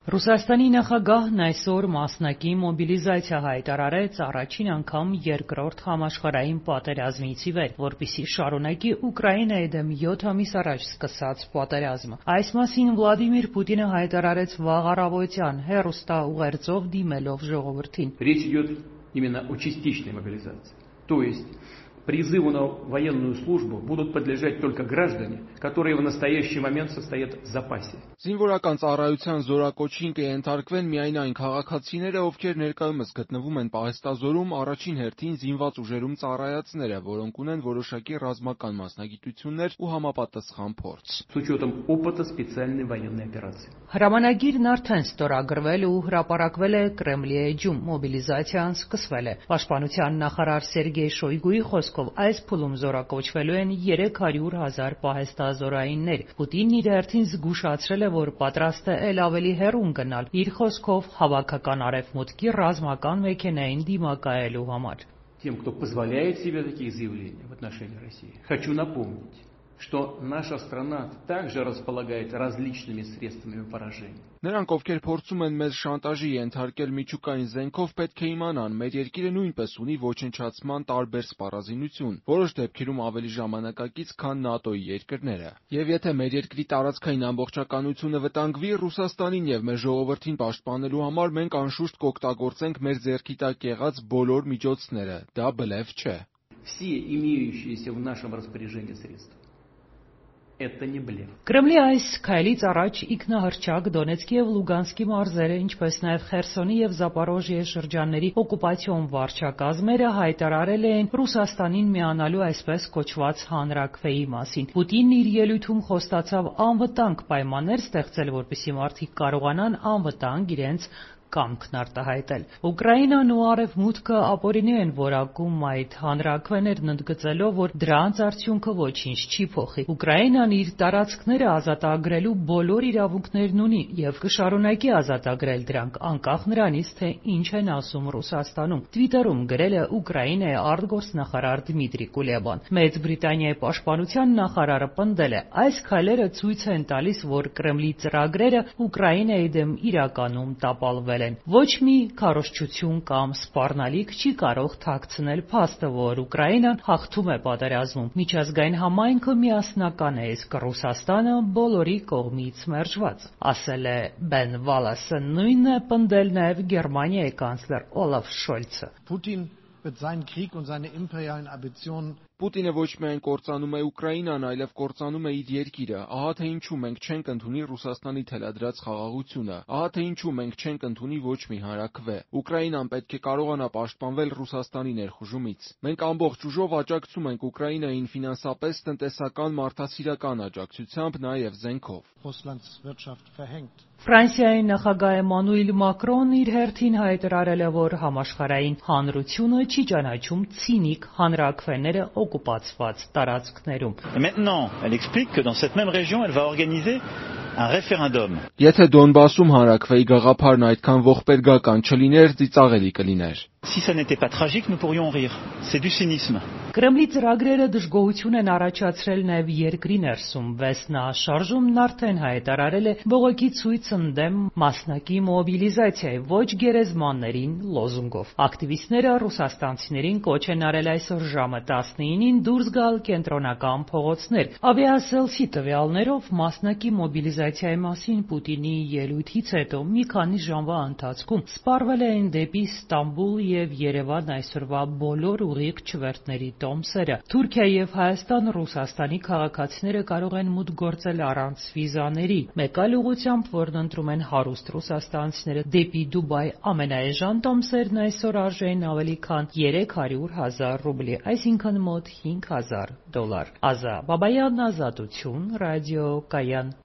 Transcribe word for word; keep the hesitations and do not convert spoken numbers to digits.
Ռուսաստանի նախագահն այսօր մասնակի մոբիլիզացիա հայտարարեց առաջին անգամ երկրորդ համաշխարհային պատերազմից ի վեր, որպեսզի շարունակի Ուկրաինայի դեմ յոթ ամիս առաջ սկսած պատերազմը։ Այս մասին Վլադիմիր Պուտինը հայտարարեց վաղ առավոտյան հեռուստաուղերձով դիմելով ժողովրդին։ Речь идет именно о частичной мобилизации. То есть призыву на военную службу будут подлежать только граждане, которые в настоящий момент состоят в запасе. Զինվորական ծառայության զորակոչին կենթարկվեն միայն այն քաղաքացիները, ովքեր ներկայումս գտնվում են պահեստազորում, առաջին հերթին զինված ուժերում ծառայածները, որոնք ունեն որոշակի ռազմական մասնագիտություններ ու համապատասխան փորձ։ С учетом опыта специальной военной операции. Հրամանագիրն արդեն ստորագրվել ու հրապարակվել է Կրեմլի էջում, մոբիլիզացիան սկսվել է։ Պաշտպանության նախարար Սերգեյ Շոյգուի խոսքով այս փուլում զորակոչվելու են երեք հարյուր հազար պահեստազորայիններ։ Պուտինն իր հերթին զգուշացրել է, որ պատրաստ է ել ավելի հեռուն գնալ, իր խոսքով հավաքական արևմուտքի ռազմական մեքենային դիմակայելու համար։ Тем, кто позволяет себе такие заявления в отношении России, хочу напомнить, что наша страна также располагает различными средствами поражения. Նրանք, ովքեր փորձում են մեզ շանտաժի ենթարկել միջուկային զենքով, պետք է իմանան, մեր երկիրը նույնպես ունի ոչնչացման տարբեր սպառազինություն, որոշ դեպքերում ավելի ժամանակակից, քան ՆԱՏՕ-ի երկրները։ Եվ եթե մեր երկրի տարածքային ամբողջականությունը վտանգվի, Ռուսաստանին եւ մեր ժողովրդին պաշտպանելու համար մենք անշուշտ կօգտագործենք մեր ձեռքի տակ եղած բոլոր միջոցները։ Դա բլեֆ չէ։ Все имеющиеся в нашем распоряжении средства. Это не блеф. Կրեմլի այս քայլից առաջ ինքնահռչակ Դոնեցկի եւ Լուգանսկի մարզերը, ինչպես նաեւ Խերսոնի եւ Զապորոժիե շրջանների օկուպացիոն վարչակազմերը հայտարարել էին Ռուսաստանին միանալու այսպես կոչված հանրաքվեի մասին։ Պուտինն իր ելույթում խոստացավ անվտանգ պայմաններ ստեղծել, որպեսզի մարդիկ կարողանան անվտանգ իրենց կամքն արտահայտել։ Ուկրաինան ու Արևմուտքը ապօրինի են որակում այդ հանրաքվեներն, ընդգծելով, որ դրանց արդյունքը ոչինչ չի փոխի։ Ուկրաինան իր տարածքները ազատագրելու բոլոր իրավունքներն ունի եւ կշարունակի ազատագրել դրանք, անկախ նրանից, թե ինչ են ասում Ռուսաստանում։ Twitter-ում գրել է Ուկրաինայի արտգործնախարար Դմիտրի Կուլեբան։ Մեծ Բրիտանիայի պաշտպանության նախարարը պնդել է. այս քայլերը ցույց են տալիս, որ Կրեմլի ծրագրերը Ուկրաինայի դեմ իրականում տապալվել են։ Ոչ մի քարոզչություն կամ սպառնալիք չի կարող թաքցնել փաստը, որ Ուկրաինան հաղթում է պատերազմում։ Միջազգային համայնքը միասնական է, իսկ Ռուսաստանը բոլորի կողմից մերժված, ասել է Բեն Վալասը, նույնն է պնդել նաև Գերմանիայի կանցլեր Օլաֆ Շոլցը։ Putin wird seinen Krieg und seine imperialen Ambitionen Պուտինը ոչ միայն կործանում է Ուկրաինան, այլև կործանում է իր երկիրը։ Ահա թե ինչու մենք չենք ընդունի Ռուսաստանի թելադրած խաղաղությունը։ Ահա թե ինչու մենք չենք ընդունի ոչ մի հանրաքվե։ Ուկրաինան պետք է կարողանա պաշտպանվել Ռուսաստանի ներխուժումից։ Մենք ամբողջ ուժով աջակցում ենք Ուկրաինային ֆինանսապես, տնտեսական, մարդասիրական աջակցությամբ, նաև զենքով։ Russlands Wirtschaft verhängt. Ֆրանսիայի նախագահ Էմանուել Մակրոնն իր հերթին հայտարարել է, որ համաշխարհային հանրությունը չի ճանաչում ցինիկ հանրաքվեները օկուպացված տարածքներում։ Maintenant, elle explique que dans cette même région, elle va organiser un référendum. Եթե Դոնբասում հանրաքվեի գաղափարն այդքան ողբերգական չլիներ, ծիծաղելի կլիներ։ Si ça n'était pas tragique, nous pourrions rire. C'est du cynisme. Կրեմլի ծրագրերը դժգոհություն են առաջացրել նաև երկրի ներսում։ Վեսնա շարժումն արդեն հայտարարել է բողոքի ցույց ընդդեմ մասնակի մոբիլիզացիայի ոչ գերեզմաններին լոզունգով։ Ակտիվիստները ռուսաստանցիներին կոչ են արել այսօր ժամը տասնինին դուրս գալ կենտրոնական փողոցներ։ Ավիասելսի տվյալներով մասնակի մոբիլիզացիայի մասին Պուտինի ելույթից հետո մի քանի ժամվա ընթացքում սպառվել էին դեպի Ստամբուլ եւ Երևան այսօրվա բոլոր ուղիղ չվերթների տոմսերը։ Թուրքիա եւ Հայաստան Ռուսաստանի քաղաքացիները կարող են մուտք գործել առանց վիզաների։ Մեկ այլ ուղղությամբ, որն ընտրում են հարուստ ռուսաստանցիները դեպի Դուբայ, ամենաէժան տոմսերն այսօր արժեին ավելի քան երեք հարյուր հազար ռուբլի, այսինքն մոտ հինգ հազար դոլար։ Ազա Բաբայան, Ազատություն, ռադիո Կայան։